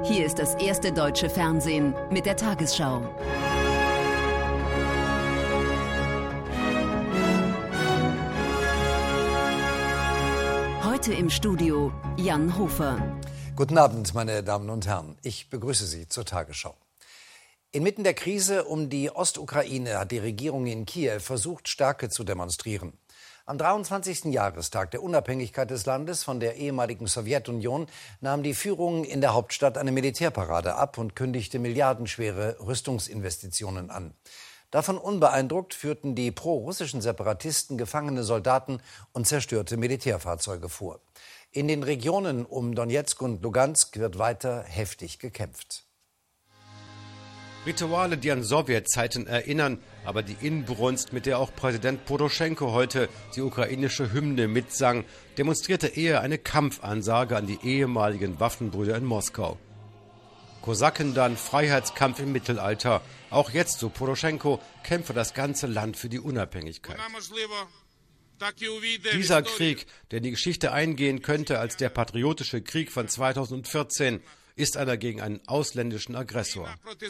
Hier ist das erste deutsche Fernsehen mit der Tagesschau. Heute im Studio Jan Hofer. Guten Abend, meine Damen und Herren. Ich begrüße Sie zur Tagesschau. Inmitten der Krise um die Ostukraine hat die Regierung in Kiew versucht, Stärke zu demonstrieren. Am 23. Jahrestag der Unabhängigkeit des Landes von der ehemaligen Sowjetunion nahm die Führung in der Hauptstadt eine Militärparade ab und kündigte milliardenschwere Rüstungsinvestitionen an. Davon unbeeindruckt führten die pro-russischen Separatisten gefangene Soldaten und zerstörte Militärfahrzeuge vor. In den Regionen um Donezk und Lugansk wird weiter heftig gekämpft. Rituale, die an Sowjetzeiten erinnern, aber die Inbrunst, mit der auch Präsident Poroschenko heute die ukrainische Hymne mitsang, demonstrierte eher eine Kampfansage an die ehemaligen Waffenbrüder in Moskau. Kosaken dann, Freiheitskampf im Mittelalter. Auch jetzt, so Poroschenko, kämpfe das ganze Land für die Unabhängigkeit. Dieser Krieg, der in die Geschichte eingehen könnte als der patriotische Krieg von 2014, ist einer gegen einen ausländischen Aggressor.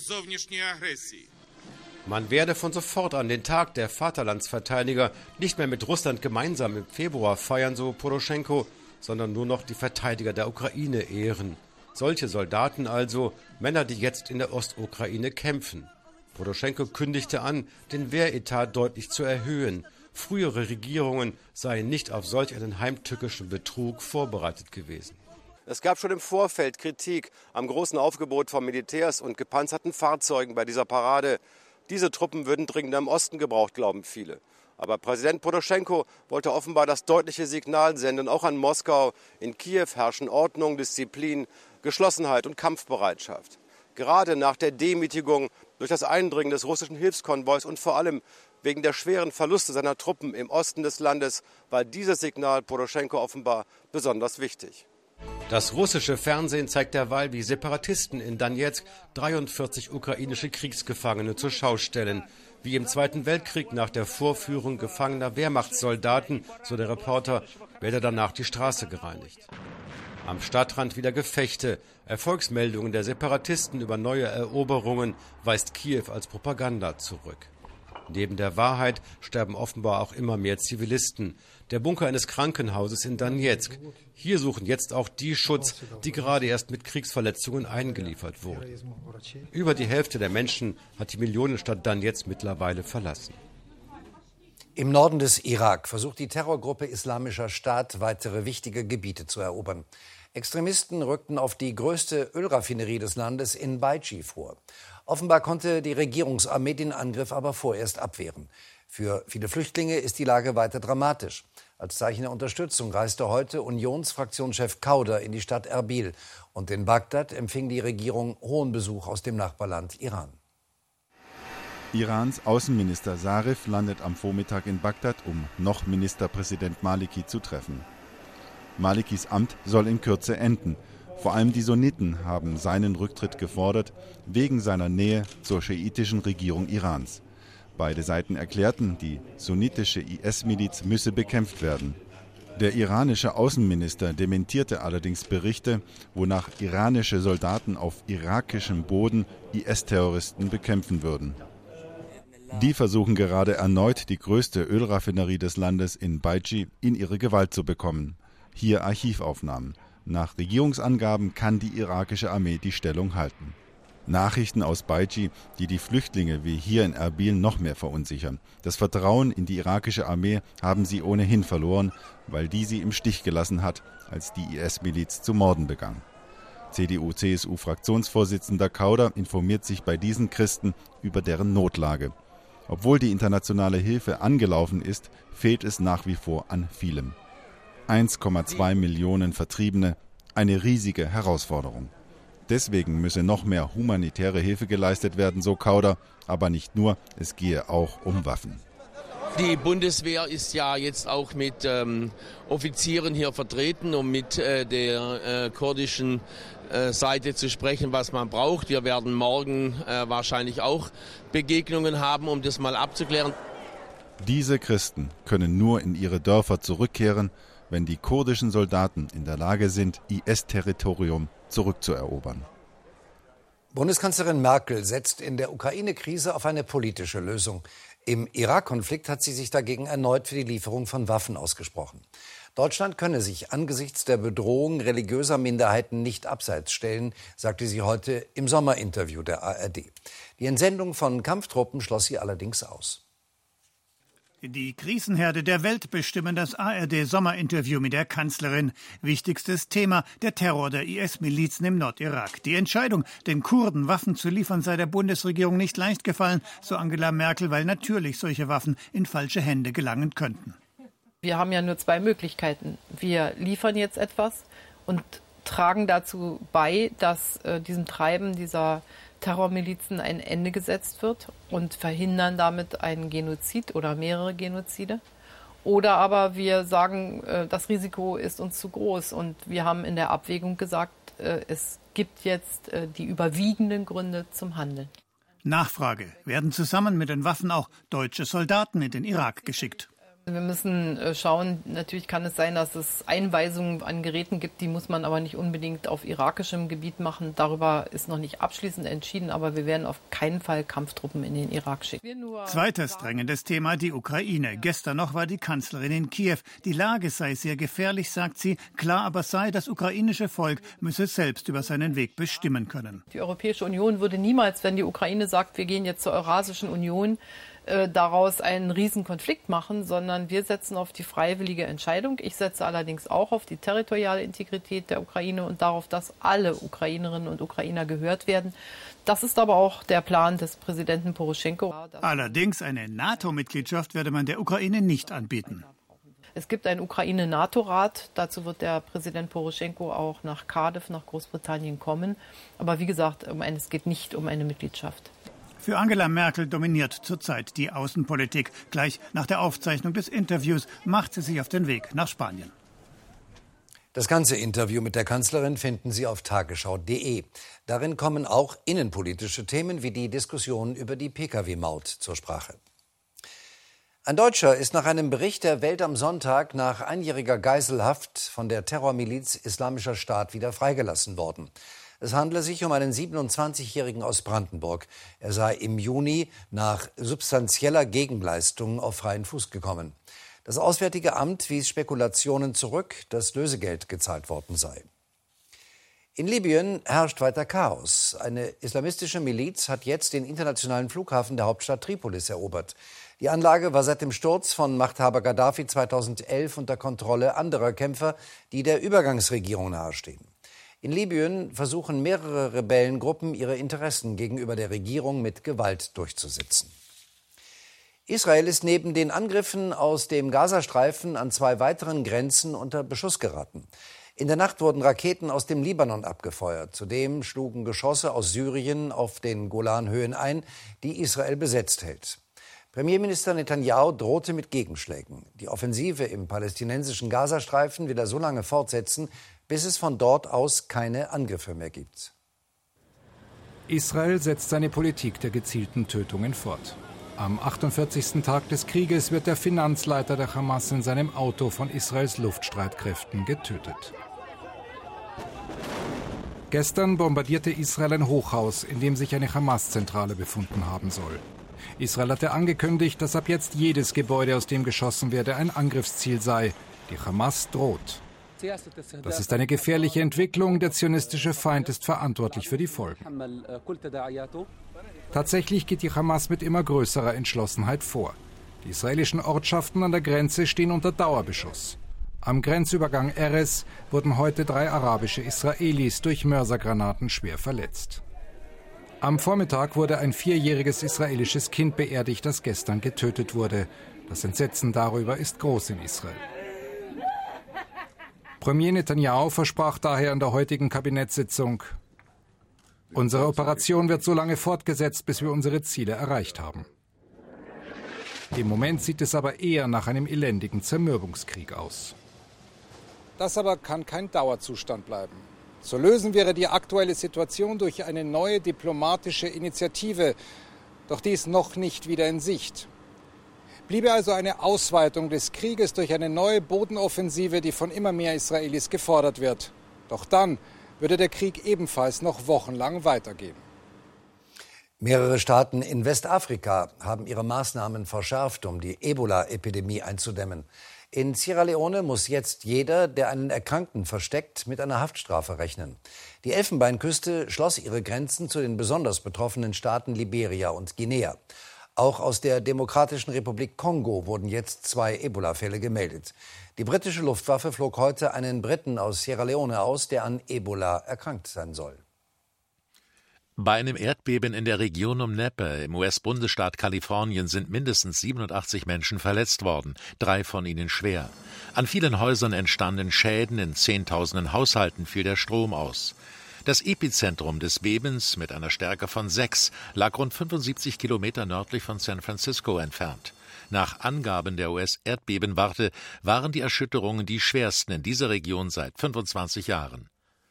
Man werde von sofort an den Tag der Vaterlandsverteidiger nicht mehr mit Russland gemeinsam im Februar feiern, so Poroschenko, sondern nur noch die Verteidiger der Ukraine ehren. Solche Soldaten also, Männer, die jetzt in der Ostukraine kämpfen. Poroschenko kündigte an, den Wehretat deutlich zu erhöhen. Frühere Regierungen seien nicht auf solch einen heimtückischen Betrug vorbereitet gewesen. Es gab schon im Vorfeld Kritik am großen Aufgebot von Militärs und gepanzerten Fahrzeugen bei dieser Parade. Diese Truppen würden dringend im Osten gebraucht, glauben viele. Aber Präsident Poroschenko wollte offenbar das deutliche Signal senden, auch an Moskau. In Kiew herrschen Ordnung, Disziplin, Geschlossenheit und Kampfbereitschaft. Gerade nach der Demütigung durch das Eindringen des russischen Hilfskonvois und vor allem wegen der schweren Verluste seiner Truppen im Osten des Landes war dieses Signal Poroschenko offenbar besonders wichtig. Das russische Fernsehen zeigt derweil, wie Separatisten in Donezk 43 ukrainische Kriegsgefangene zur Schau stellen. Wie im Zweiten Weltkrieg nach der Vorführung gefangener Wehrmachtssoldaten, so der Reporter, werde danach die Straße gereinigt. Am Stadtrand wieder Gefechte. Erfolgsmeldungen der Separatisten über neue Eroberungen weist Kiew als Propaganda zurück. Neben der Wahrheit sterben offenbar auch immer mehr Zivilisten. Der Bunker eines Krankenhauses in Donezk. Hier suchen jetzt auch die Schutz, die gerade erst mit Kriegsverletzungen eingeliefert wurden. Über die Hälfte der Menschen hat die Millionenstadt Donezk mittlerweile verlassen. Im Norden des Irak versucht die Terrorgruppe Islamischer Staat, weitere wichtige Gebiete zu erobern. Extremisten rückten auf die größte Ölraffinerie des Landes in Baiji vor. Offenbar konnte die Regierungsarmee den Angriff aber vorerst abwehren. Für viele Flüchtlinge ist die Lage weiter dramatisch. Als Zeichen der Unterstützung reiste heute Unionsfraktionschef Kauder in die Stadt Erbil. Und in Bagdad empfing die Regierung hohen Besuch aus dem Nachbarland Iran. Irans Außenminister Zarif landet am Vormittag in Bagdad, um noch Ministerpräsident Maliki zu treffen. Malikis Amt soll in Kürze enden. Vor allem die Sunniten haben seinen Rücktritt gefordert, wegen seiner Nähe zur schiitischen Regierung Irans. Beide Seiten erklärten, die sunnitische IS-Miliz müsse bekämpft werden. Der iranische Außenminister dementierte allerdings Berichte, wonach iranische Soldaten auf irakischem Boden IS-Terroristen bekämpfen würden. Die versuchen gerade erneut, die größte Ölraffinerie des Landes in Baiji in ihre Gewalt zu bekommen. Hier Archivaufnahmen. Nach Regierungsangaben kann die irakische Armee die Stellung halten. Nachrichten aus Baiji, die die Flüchtlinge wie hier in Erbil noch mehr verunsichern. Das Vertrauen in die irakische Armee haben sie ohnehin verloren, weil die sie im Stich gelassen hat, als die IS-Miliz zu morden begann. CDU-CSU-Fraktionsvorsitzender Kauder informiert sich bei diesen Christen über deren Notlage. Obwohl die internationale Hilfe angelaufen ist, fehlt es nach wie vor an vielem. 1,2 Millionen Vertriebene, eine riesige Herausforderung. Deswegen müsse noch mehr humanitäre Hilfe geleistet werden, so Kauder, aber nicht nur, es gehe auch um Waffen. Die Bundeswehr ist ja jetzt auch mit Offizieren hier vertreten, um mit der kurdischen Seite zu sprechen, was man braucht. Wir werden morgen wahrscheinlich auch Begegnungen haben, um das mal abzuklären. Diese Christen können nur in ihre Dörfer zurückkehren, wenn die kurdischen Soldaten in der Lage sind, IS-Territorium zurückzuerobern. Bundeskanzlerin Merkel setzt in der Ukraine-Krise auf eine politische Lösung. Im Irak-Konflikt hat sie sich dagegen erneut für die Lieferung von Waffen ausgesprochen. Deutschland könne sich angesichts der Bedrohung religiöser Minderheiten nicht abseits stellen, sagte sie heute im Sommerinterview der ARD. Die Entsendung von Kampftruppen schloss sie allerdings aus. Die Krisenherde der Welt bestimmen das ARD-Sommerinterview mit der Kanzlerin. Wichtigstes Thema, der Terror der IS-Milizen im Nordirak. Die Entscheidung, den Kurden Waffen zu liefern, sei der Bundesregierung nicht leicht gefallen, so Angela Merkel, weil natürlich solche Waffen in falsche Hände gelangen könnten. Wir haben ja nur zwei Möglichkeiten. Wir liefern jetzt etwas und tragen dazu bei, dass diesem Treiben dieser Terrormilizen ein Ende gesetzt wird und verhindern damit einen Genozid oder mehrere Genozide. Oder aber wir sagen, das Risiko ist uns zu groß und wir haben in der Abwägung gesagt, es gibt jetzt die überwiegenden Gründe zum Handeln. Nachfrage: Werden zusammen mit den Waffen auch deutsche Soldaten in den Irak geschickt? Wir müssen schauen, natürlich kann es sein, dass es Einweisungen an Geräten gibt, die muss man aber nicht unbedingt auf irakischem Gebiet machen. Darüber ist noch nicht abschließend entschieden, aber wir werden auf keinen Fall Kampftruppen in den Irak schicken. Zweites drängendes Thema, die Ukraine. Gestern noch war die Kanzlerin in Kiew. Die Lage sei sehr gefährlich, sagt sie. Klar aber sei, das ukrainische Volk müsse selbst über seinen Weg bestimmen können. Die Europäische Union würde niemals, wenn die Ukraine sagt, wir gehen jetzt zur Eurasischen Union, daraus einen Riesenkonflikt machen, sondern wir setzen auf die freiwillige Entscheidung. Ich setze allerdings auch auf die territoriale Integrität der Ukraine und darauf, dass alle Ukrainerinnen und Ukrainer gehört werden. Das ist aber auch der Plan des Präsidenten Poroschenko. Allerdings eine NATO-Mitgliedschaft werde man der Ukraine nicht anbieten. Es gibt einen Ukraine-NATO-Rat. Dazu wird der Präsident Poroschenko auch nach Cardiff, nach Großbritannien kommen. Aber wie gesagt, es geht nicht um eine Mitgliedschaft. Für Angela Merkel dominiert zurzeit die Außenpolitik. Gleich nach der Aufzeichnung des Interviews macht sie sich auf den Weg nach Spanien. Das ganze Interview mit der Kanzlerin finden Sie auf tagesschau.de. Darin kommen auch innenpolitische Themen wie die Diskussion über die Pkw-Maut zur Sprache. Ein Deutscher ist nach einem Bericht der Welt am Sonntag nach einjähriger Geiselhaft von der Terrormiliz Islamischer Staat wieder freigelassen worden. Es handle sich um einen 27-Jährigen aus Brandenburg. Er sei im Juni nach substanzieller Gegenleistung auf freien Fuß gekommen. Das Auswärtige Amt wies Spekulationen zurück, dass Lösegeld gezahlt worden sei. In Libyen herrscht weiter Chaos. Eine islamistische Miliz hat jetzt den internationalen Flughafen der Hauptstadt Tripolis erobert. Die Anlage war seit dem Sturz von Machthaber Gaddafi 2011 unter Kontrolle anderer Kämpfer, die der Übergangsregierung nahestehen. In Libyen versuchen mehrere Rebellengruppen, ihre Interessen gegenüber der Regierung mit Gewalt durchzusetzen. Israel ist neben den Angriffen aus dem Gazastreifen an 2 weiteren Grenzen unter Beschuss geraten. In der Nacht wurden Raketen aus dem Libanon abgefeuert. Zudem schlugen Geschosse aus Syrien auf den Golanhöhen ein, die Israel besetzt hält. Premierminister Netanyahu drohte mit Gegenschlägen. Die Offensive im palästinensischen Gazastreifen will er so lange fortsetzen, bis es von dort aus keine Angriffe mehr gibt. Israel setzt seine Politik der gezielten Tötungen fort. Am 48. Tag des Krieges wird der Finanzleiter der Hamas in seinem Auto von Israels Luftstreitkräften getötet. Gestern bombardierte Israel ein Hochhaus, in dem sich eine Hamas-Zentrale befunden haben soll. Israel hatte angekündigt, dass ab jetzt jedes Gebäude, aus dem geschossen werde, ein Angriffsziel sei. Die Hamas droht. Das ist eine gefährliche Entwicklung. Der zionistische Feind ist verantwortlich für die Folgen. Tatsächlich geht die Hamas mit immer größerer Entschlossenheit vor. Die israelischen Ortschaften an der Grenze stehen unter Dauerbeschuss. Am Grenzübergang Erez wurden heute 3 arabische Israelis durch Mörsergranaten schwer verletzt. Am Vormittag wurde ein 4-jähriges israelisches Kind beerdigt, das gestern getötet wurde. Das Entsetzen darüber ist groß in Israel. Premier Netanyahu versprach daher in der heutigen Kabinettssitzung: Unsere Operation wird so lange fortgesetzt, bis wir unsere Ziele erreicht haben. Im Moment sieht es aber eher nach einem elendigen Zermürbungskrieg aus. Das aber kann kein Dauerzustand bleiben. Zu lösen wäre die aktuelle Situation durch eine neue diplomatische Initiative. Doch die ist noch nicht wieder in Sicht. Bliebe also eine Ausweitung des Krieges durch eine neue Bodenoffensive, die von immer mehr Israelis gefordert wird. Doch dann würde der Krieg ebenfalls noch wochenlang weitergehen. Mehrere Staaten in Westafrika haben ihre Maßnahmen verschärft, um die Ebola-Epidemie einzudämmen. In Sierra Leone muss jetzt jeder, der einen Erkrankten versteckt, mit einer Haftstrafe rechnen. Die Elfenbeinküste schloss ihre Grenzen zu den besonders betroffenen Staaten Liberia und Guinea. Auch aus der Demokratischen Republik Kongo wurden jetzt 2 Ebola-Fälle gemeldet. Die britische Luftwaffe flog heute einen Briten aus Sierra Leone aus, der an Ebola erkrankt sein soll. Bei einem Erdbeben in der Region um Napa im US-Bundesstaat Kalifornien sind mindestens 87 Menschen verletzt worden, 3 von ihnen schwer. An vielen Häusern entstanden Schäden, in Zehntausenden Haushalten fiel der Strom aus. Das Epizentrum des Bebens mit einer Stärke von 6 lag rund 75 Kilometer nördlich von San Francisco entfernt. Nach Angaben der US-Erdbebenwarte waren die Erschütterungen die schwersten in dieser Region seit 25 Jahren.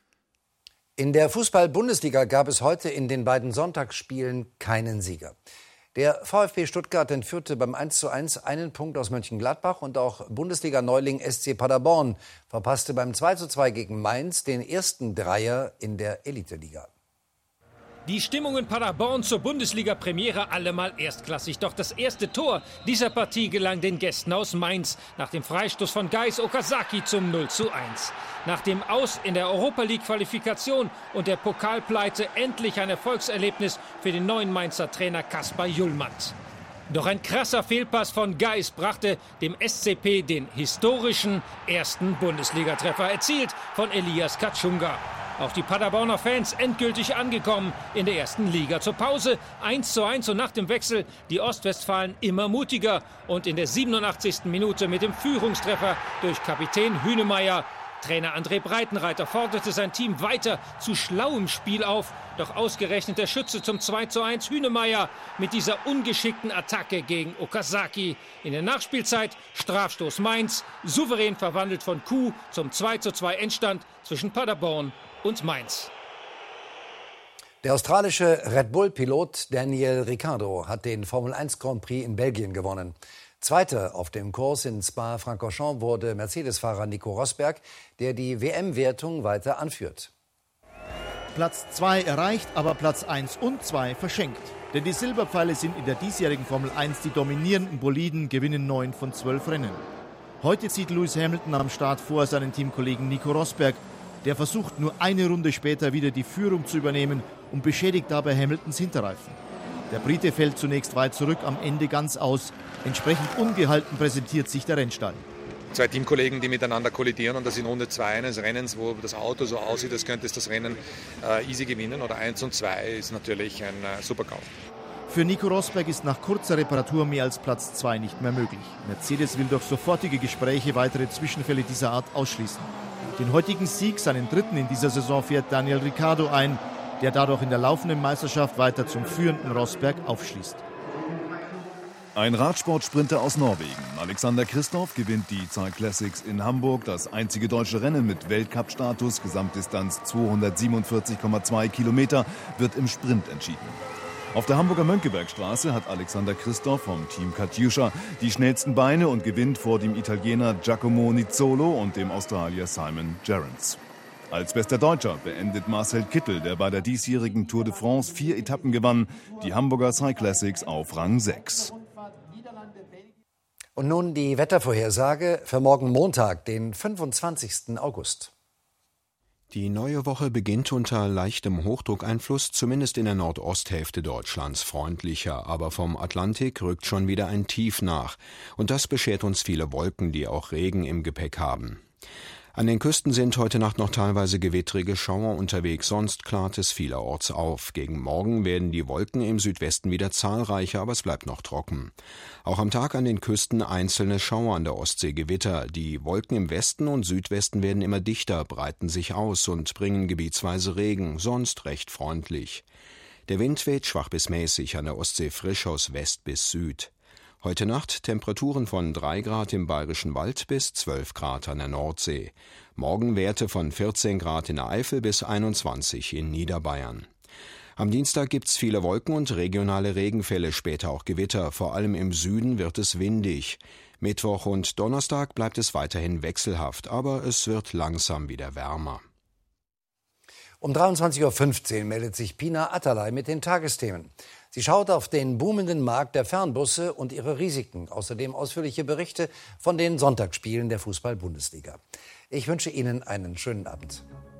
In der Fußball-Bundesliga gab es heute in den beiden Sonntagsspielen keinen Sieger. Der VfB Stuttgart entführte beim 1:1 einen Punkt aus Mönchengladbach und auch Bundesliga-Neuling SC Paderborn verpasste beim 2:2 gegen Mainz den ersten Dreier in der Eliteliga. Die Stimmung in Paderborn zur Bundesliga-Premiere allemal erstklassig. Doch das erste Tor dieser Partie gelang den Gästen aus Mainz nach dem Freistoß von Gais Okazaki zum 0:1. Nach dem Aus in der Europa-League-Qualifikation und der Pokalpleite endlich ein Erfolgserlebnis für den neuen Mainzer Trainer Kaspar Jullmann. Doch ein krasser Fehlpass von Gais brachte dem SCP den historischen ersten Bundesligatreffer, erzielt von Elias Katschunga. Auch die Paderborner Fans endgültig angekommen in der ersten Liga. Zur Pause 1:1 und nach dem Wechsel die Ostwestfalen immer mutiger. Und in der 87. Minute mit dem Führungstreffer durch Kapitän Hünemeyer. Trainer André Breitenreiter forderte sein Team weiter zu schlauem Spiel auf. Doch ausgerechnet der Schütze zum 2:1 Hünemeyer mit dieser ungeschickten Attacke gegen Okazaki. In der Nachspielzeit Strafstoß Mainz, souverän verwandelt von Kuh zum 2:2 Endstand zwischen Paderborn und Mainz. Der australische Red Bull-Pilot Daniel Ricciardo hat den Formel 1 Grand Prix in Belgien gewonnen. Zweiter auf dem Kurs in Spa-Francorchamps wurde Mercedes-Fahrer Nico Rosberg, der die WM-Wertung weiter anführt. Platz 2 erreicht, aber Platz 1 und 2 verschenkt. Denn die Silberpfeile sind in der diesjährigen Formel 1 die dominierenden Boliden, gewinnen 9 von 12 Rennen. Heute zieht Lewis Hamilton am Start vor seinen Teamkollegen Nico Rosberg. Der versucht nur eine Runde später wieder die Führung zu übernehmen und beschädigt dabei Hamiltons Hinterreifen. Der Brite fällt zunächst weit zurück, am Ende ganz aus. Entsprechend ungehalten präsentiert sich der Rennstall. 2 Teamkollegen, die miteinander kollidieren und das in Runde 2 eines Rennens, wo das Auto so aussieht, als könnte es das Rennen easy gewinnen. Oder 1 und 2 ist natürlich ein super Kauf. Für Nico Rosberg ist nach kurzer Reparatur mehr als Platz 2 nicht mehr möglich. Mercedes will durch sofortige Gespräche weitere Zwischenfälle dieser Art ausschließen. Den heutigen Sieg, seinen dritten in dieser Saison, fährt Daniel Ricciardo ein, der dadurch in der laufenden Meisterschaft weiter zum führenden Rosberg aufschließt. Ein Radsportsprinter aus Norwegen. Alexander Kristoff gewinnt die Cyclassics Classics in Hamburg, das einzige deutsche Rennen mit Weltcup-Status. Gesamtdistanz 247,2 Kilometer, wird im Sprint entschieden. Auf der Hamburger Mönckebergstraße hat Alexander Kristoff vom Team Katyusha die schnellsten Beine und gewinnt vor dem Italiener Giacomo Nizzolo und dem Australier Simon Gerrans. Als bester Deutscher beendet Marcel Kittel, der bei der diesjährigen Tour de France 4 Etappen gewann, die Hamburger Cyclassics auf Rang 6. Und nun die Wettervorhersage für morgen Montag, den 25. August. Die neue Woche beginnt unter leichtem Hochdruckeinfluss, zumindest in der Nordosthälfte Deutschlands freundlicher. Aber vom Atlantik rückt schon wieder ein Tief nach. Und das beschert uns viele Wolken, die auch Regen im Gepäck haben. An den Küsten sind heute Nacht noch teilweise gewittrige Schauer unterwegs, sonst klart es vielerorts auf. Gegen Morgen werden die Wolken im Südwesten wieder zahlreicher, aber es bleibt noch trocken. Auch am Tag an den Küsten einzelne Schauer, an der Ostsee Gewitter. Die Wolken im Westen und Südwesten werden immer dichter, breiten sich aus und bringen gebietsweise Regen, sonst recht freundlich. Der Wind weht schwach bis mäßig, an der Ostsee frisch aus West bis Süd. Heute Nacht Temperaturen von 3 Grad im Bayerischen Wald bis 12 Grad an der Nordsee. Morgen Werte von 14 Grad in der Eifel bis 21 in Niederbayern. Am Dienstag gibt's viele Wolken und regionale Regenfälle, später auch Gewitter. Vor allem im Süden wird es windig. Mittwoch und Donnerstag bleibt es weiterhin wechselhaft, aber es wird langsam wieder wärmer. Um 23:15 Uhr meldet sich Pina Atalay mit den Tagesthemen. Sie schaut auf den boomenden Markt der Fernbusse und ihre Risiken. Außerdem ausführliche Berichte von den Sonntagsspielen der Fußball-Bundesliga. Ich wünsche Ihnen einen schönen Abend.